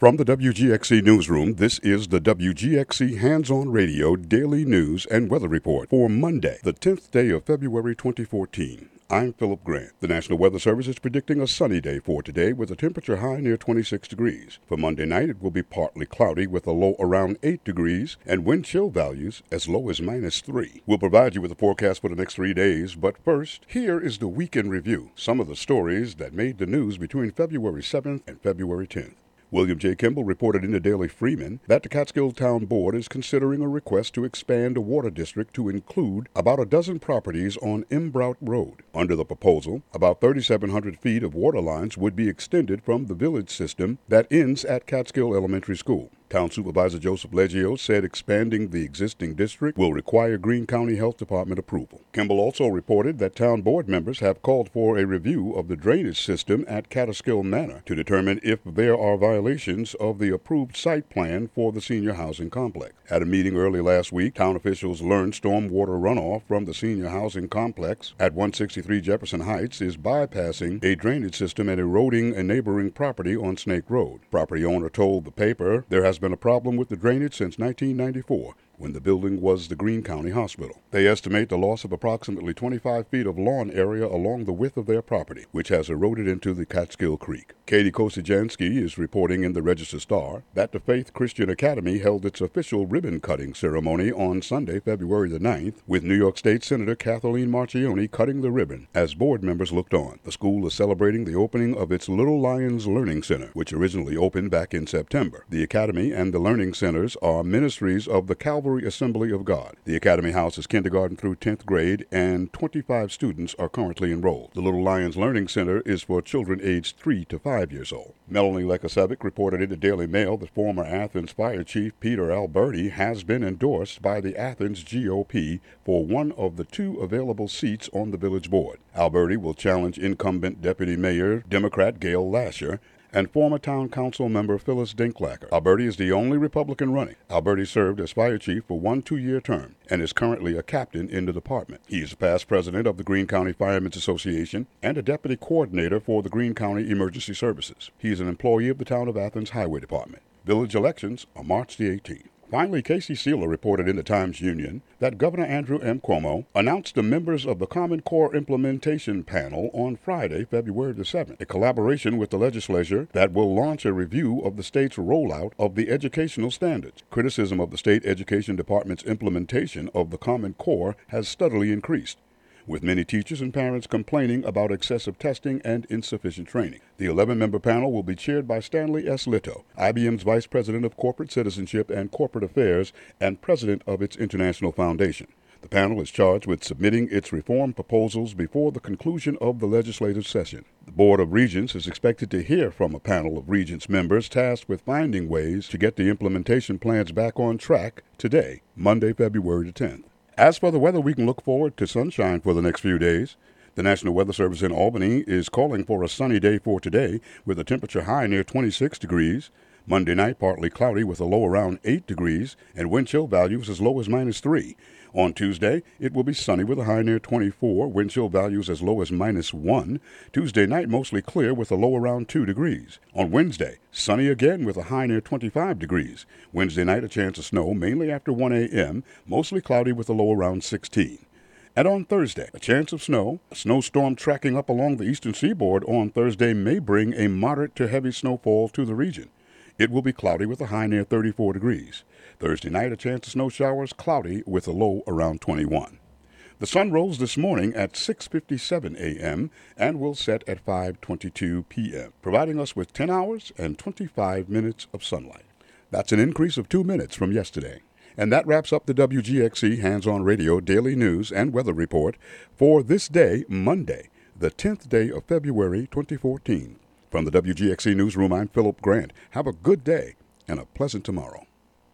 From the WGXC Newsroom, this is the WGXC Hands-On Radio Daily News and Weather Report for Monday, the 10th day of February 2014. I'm Philip Grant. The National Weather Service is predicting a sunny day for today with a temperature high near 26 degrees. For Monday night, it will be partly cloudy with a low around 8 degrees and wind chill values as low as -3. We'll provide you with a forecast for the next 3 days, but first, here is the weekend review. Some of the stories that made the news between February 7th and February 10th. William J. Kimball reported in the Daily Freeman that the Catskill Town Board is considering a request to expand a water district to include about a dozen properties on Imbrout Road. Under the proposal, about 3,700 feet of water lines would be extended from the village system that ends at Catskill Elementary School. Town Supervisor Joseph Leggio said expanding the existing district will require Greene County Health Department approval. Kimball also reported that town board members have called for a review of the drainage system at Catskill Manor to determine if there are violations of the approved site plan for the senior housing complex. At a meeting early last week, town officials learned stormwater runoff from the senior housing complex at 163 Jefferson Heights is bypassing a drainage system and eroding a neighboring property on Snake Road. Property owner told the paper there has been a problem with the drainage since 1994, when the building was the Greene County Hospital. They estimate the loss of approximately 25 feet of lawn area along the width of their property, which has eroded into the Catskill Creek. Katie Kosijansky is reporting in the Register-Star that the Faith Christian Academy held its official ribbon-cutting ceremony on Sunday, February the 9th, with New York State Senator Kathleen Marchione cutting the ribbon as board members looked on. The school is celebrating the opening of its Little Lions Learning Center, which originally opened back in September. The Academy and the Learning Centers are ministries of the Calvary Assembly of God. The Academy houses kindergarten through 10th grade, and 25 students are currently enrolled. The Little Lions Learning Center is for children aged 3 to 5 years old. Melanie Lekasevic reported in the Daily Mail that former Athens Fire Chief Peter Alberti has been endorsed by the Athens GOP for one of the 2 available seats on the village board. Alberti will challenge incumbent Deputy Mayor Democrat Gail Lasher and former town council member Phyllis Dinklacker. Alberti is the only Republican running. Alberti served as fire chief for 1 2-year term and is currently a captain in the department. He is a past president of the Greene County Firemen's Association and a deputy coordinator for the Greene County Emergency Services. He is an employee of the Town of Athens Highway Department. Village elections are March the 18th. Finally, Casey Sealer reported in the Times-Union that Governor Andrew M. Cuomo announced the members of the Common Core Implementation Panel on Friday, February the 7th, a collaboration with the legislature that will launch a review of the state's rollout of the educational standards. Criticism of the state education department's implementation of the Common Core has steadily increased, with many teachers and parents complaining about excessive testing and insufficient training. The 11-member panel will be chaired by Stanley S. Litto, IBM's Vice President of Corporate Citizenship and Corporate Affairs and President of its International Foundation. The panel is charged with submitting its reform proposals before the conclusion of the legislative session. The Board of Regents is expected to hear from a panel of Regents members tasked with finding ways to get the implementation plans back on track today, Monday, February the 10th. As for the weather, we can look forward to sunshine for the next few days. The National Weather Service in Albany is calling for a sunny day for today with a temperature high near 26 degrees. Monday night, partly cloudy with a low around 8 degrees and wind chill values as low as -3. On Tuesday, it will be sunny with a high near 24, wind chill values as low as -1. Tuesday night, mostly clear with a low around 2 degrees. On Wednesday, sunny again with a high near 25 degrees. Wednesday night, a chance of snow, mainly after 1 a.m., mostly cloudy with a low around 16. And on Thursday, a chance of snow. A snowstorm tracking up along the eastern seaboard on Thursday may bring a moderate to heavy snowfall to the region. It will be cloudy with a high near 34 degrees. Thursday night, a chance of snow showers, cloudy with a low around 21. The sun rose this morning at 6:57 a.m. and will set at 5:22 p.m., providing us with 10 hours and 25 minutes of sunlight. That's an increase of 2 minutes from yesterday. And that wraps up the WGXC Hands-On Radio Daily News and Weather Report for this day, Monday, the 10th day of February 2014. From the WGXC Newsroom, I'm Philip Grant. Have a good day and a pleasant tomorrow.